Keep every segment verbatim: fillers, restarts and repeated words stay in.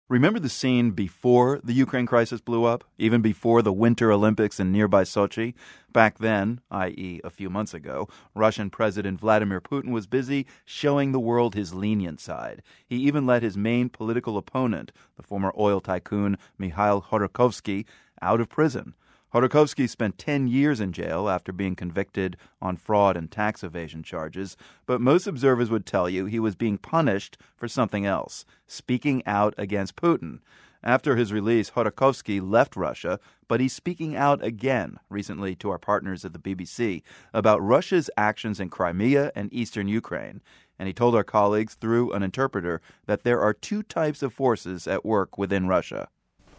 Remember the scene before the Ukraine crisis blew up, even before the Winter Olympics in nearby Sochi? Back then, that is a few months ago, Russian President Vladimir Putin was busy showing the world his lenient side. He even let his main political opponent, the former oil tycoon Mikhail Khodorkovsky, out of prison. Khodorkovsky spent ten years in jail after being convicted on fraud and tax evasion charges, but most observers would tell you he was being punished for something else, speaking out against Putin. After his release, Khodorkovsky left Russia, but he's speaking out again recently to our partners at the B B C about Russia's actions in Crimea and eastern Ukraine. And he told our colleagues through an interpreter that there are two types of forces at work within Russia.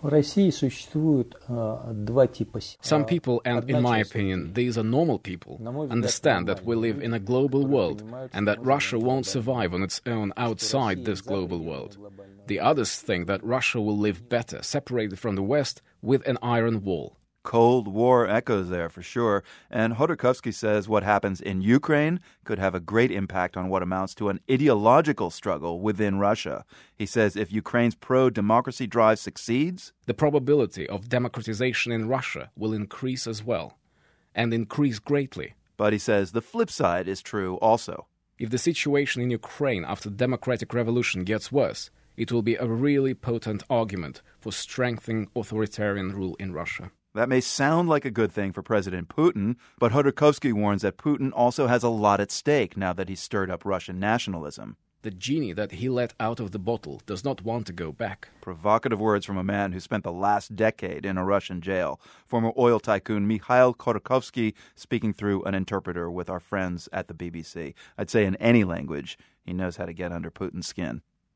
Some people, and in my opinion, these are normal people, understand that we live in a global world and that Russia won't survive on its own outside this global world. The others think that Russia will live better, separated from the West, with an iron wall. Cold War echoes there for sure, and Khodorkovsky says what happens in Ukraine could have a great impact on what amounts to an ideological struggle within Russia. He says if Ukraine's pro-democracy drive succeeds, the probability of democratization in Russia will increase as well, and increase greatly. But he says the flip side is true also. If the situation in Ukraine after the democratic revolution gets worse, it will be a really potent argument for strengthening authoritarian rule in Russia. That may sound like a good thing for President Putin, but Khodorkovsky warns that Putin also has a lot at stake now that he's stirred up Russian nationalism. The genie that he let out of the bottle does not want to go back. Provocative words from a man who spent the last decade in a Russian jail. Former oil tycoon Mikhail Khodorkovsky speaking through an interpreter with our friends at the B B C. I'd say in any language, he knows how to get under Putin's skin.